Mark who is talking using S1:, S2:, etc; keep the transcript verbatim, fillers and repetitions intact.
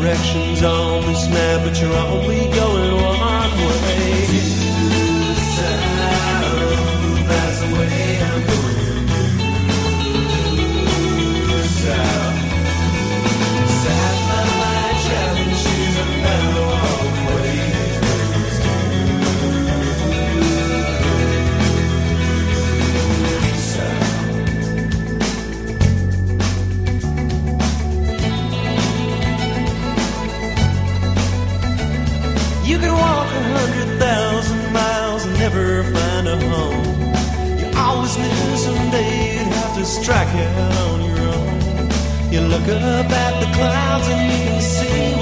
S1: directions on this map, but you're only going one way. South, that's the way I'm going. South, satellite traveling shoes, I'm never walk away. You can walk a hundred thousand miles and never find a home. You always knew someday you'd have to strike out on your own. You look up at the clouds and you can see